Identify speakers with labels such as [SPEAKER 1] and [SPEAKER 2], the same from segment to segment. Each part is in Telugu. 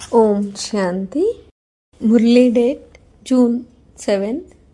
[SPEAKER 1] ఓం శాంతి. Murali date June 7,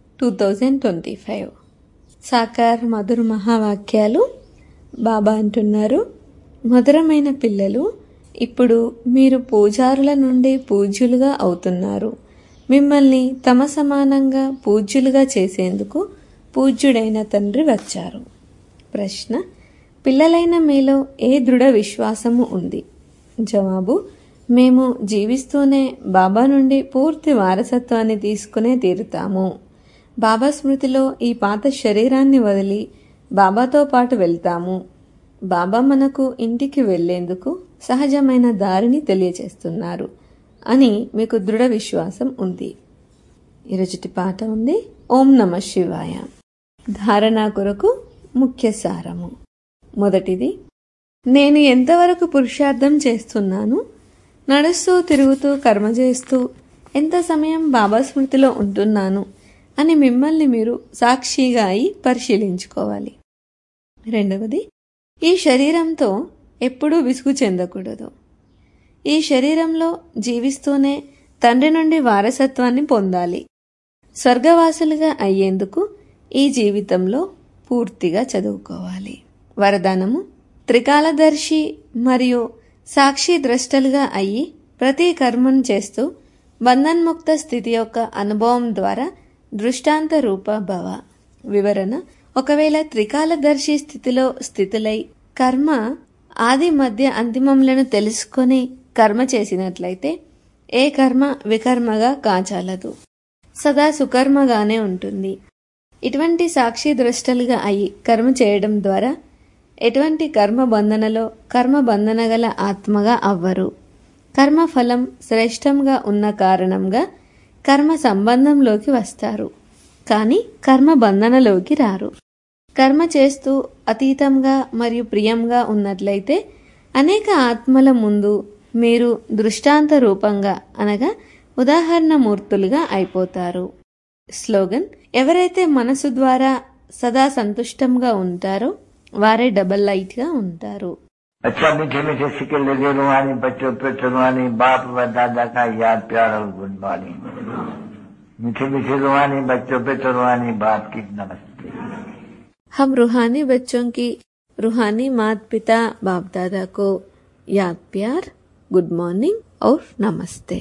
[SPEAKER 1] 2025. సాకార మధుర మహావాక్యాలు. బాబా అంటున్నారు, మధురమైన పిల్లలు, ఇప్పుడు మీరు పూజారుల నుండి పూజ్యులుగా అవుతున్నారు. మిమ్మల్ని తమ సమానంగా పూజ్యులుగా చేసేందుకు పూజ్యుడైన తండ్రి వచ్చారు. ప్రశ్న: పిల్లలైన మీలో ఏ దృఢ విశ్వాసము ఉంది? జవాబు: మేము జీవిస్తూనే బాబా నుండి పూర్తి వారసత్వాన్ని తీసుకునే తీరుతాము. బాబా స్మృతిలో ఈ పాత శరీరాన్ని వదిలి బాబాతో పాటు వెళ్తాము. బాబా మనకు ఇంటికి వెళ్లేందుకు సహజమైన దారిని తెలియచేస్తున్నారు అని మీకు దృఢ విశ్వాసం ఉంది. ఈరోజుటి పాట ఉంది, ఓం నమ శివాయ. ధారణ కొరకు ముఖ్య సారము. మొదటిది, నేను ఎంతవరకు పురుషార్థం చేస్తున్నాను, నడుస్తూ తిరుగుతూ కర్మ చేస్తూ ఎంత సమయం బాబా స్మృతిలో ఉంటున్నాను అని మిమ్మల్ని మీరు సాక్షిగా అయి పరిశీలించుకోవాలి. రెండవది, ఈ శరీరంతో ఎప్పుడూ విసుగు చెందకూడదు. ఈ శరీరంలో జీవిస్తూనే తండ్రి నుండి వారసత్వాన్ని పొందాలి. స్వర్గవాసులుగా అయ్యేందుకు ఈ జీవితంలో పూర్తిగా చదువుకోవాలి. వరదానము: త్రికాలదర్శి మరియు సాక్షి ద్రష్టలుగా అయ్యి ప్రతి కర్మను చేస్తూ బంధన్ముక్త స్థితి యొక్క అనుభవం ద్వారా దృష్టాంత రూప భవ. వివరణ: ఒకవేళ త్రికాలదర్శి స్థితిలో స్థితులై కర్మ ఆది మధ్య అంతిమములను తెలుసుకొని కర్మ చేసినట్లయితే ఏ కర్మ వికర్మగా కాచాలదు, సదా సుకర్మగానే ఉంటుంది. ఇటువంటి సాక్షి ద్రష్టలుగా అయి కర్మ చేయడం ద్వారా ఎటువంటి కర్మ బంధనలో కర్మ బంధన గల ఆత్మగా అవ్వరు. కర్మఫలం శ్రేష్టంగా ఉన్న కారణంగా కర్మ సంబంధంలోకి వస్తారు, కానీ కర్మ బంధనలోకి రారు. కర్మ చేస్తూ అతీతంగా మరియు ప్రియంగా ఉన్నట్లయితే అనేక ఆత్మల ముందు మీరు దృష్టాంత రూపంగా అనగా ఉదాహరణ మూర్తులుగా అయిపోతారు. స్లోగన్: ఎవరైతే మనసు ద్వారా సదా సంతుష్టంగా ఉంటారో వారే డబల్ లైట్ గా ఉంటారు.
[SPEAKER 2] अच्छा मीठे मीठे सिक्के लगे रूहानी बच्चों पे चुनवानी बाप व दादा का याद प्यार और गुणवानी. मीठे मीठे रूहानी बच्चों पे चुनवानी बाप की नमस्ते.
[SPEAKER 1] हम रूहानी बच्चों की रूहानी माता पिता बाप दादा को याद प्यार, गुड మార్నింగ్ और నమస్తే.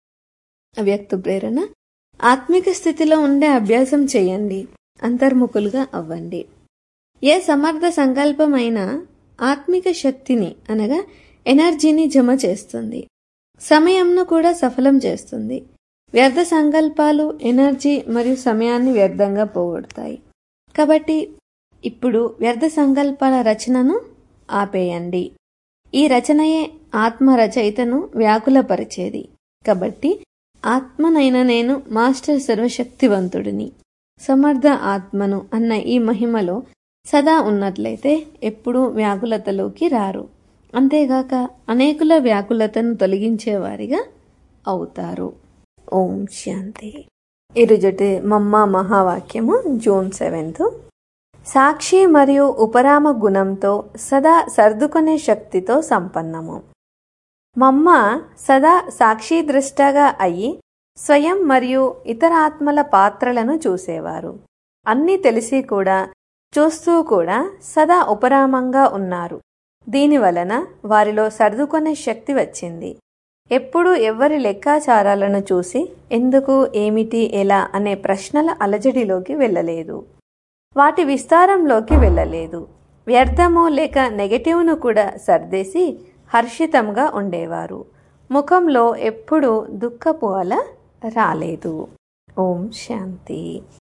[SPEAKER 1] అవ్యక్త ప్రేరణ: ఆత్మిక స్థితిలో ఉండే అభ్యాసం చేయండి, అంతర్ముఖులుగా అవ్వండి. ఏ సమర్థ సంకల్పమైనా ఆత్మిక శక్తిని అనగా ఎనర్జీని జమ చేస్తుంది, సమయంను కూడా సఫలం చేస్తుంది. వ్యర్థ సంకల్పాలు ఎనర్జీ మరియు సమయాన్ని వ్యర్థంగా పోగొడతాయి. కాబట్టి ఇప్పుడు వ్యర్థ సంకల్పాల రచనను ఆపేయండి. ఈ రచనయే ఆత్మ రచయితను వ్యాకులపరిచేది. కాబట్టి ఆత్మనైన నేను మాస్టర్ సర్వశక్తివంతుడిని, సమర్థ ఆత్మను అన్న ఈ మహిమలో సదా ఉన్నట్లయితే ఎప్పుడూ వ్యాకులతలోకి రారు. అంతేగాక అనేకుల వ్యాకులతను తొలగించేవారిగా అవుతారు. ఓం శాంతి. ఈరోజుటి మమ్మ మహావాక్యము June 7. సాక్షి మరియు ఉపరామ గుణంతో సదా సర్దుకునే శక్తితో సంపన్నము. మమ్మ సదా సాక్షి దృష్టగా అయి స్వయం మరియు ఇతర ఆత్మల పాత్రలను చూసేవారు. అన్నీ తెలిసి కూడా చూస్తూ కూడా సదా ఉపరామంగా ఉన్నారు. దీనివలన వారిలో సర్దుకునే శక్తి వచ్చింది. ఎప్పుడూ ఎవ్వరి లెక్కాచారాలను చూసి ఎందుకు, ఏమిటి, ఎలా అనే ప్రశ్నల అలజడిలోకి వెళ్ళలేదు. వాటి విస్తారంలోకి వెళ్ళలేదు. వ్యర్థము లేక నెగటివ్ను కూడా సర్దేసి హర్షితంగా ఉండేవారు. ముఖంలో ఎప్పుడూ దుఃఖపు అల రాలేదు. ఓం శాంతి.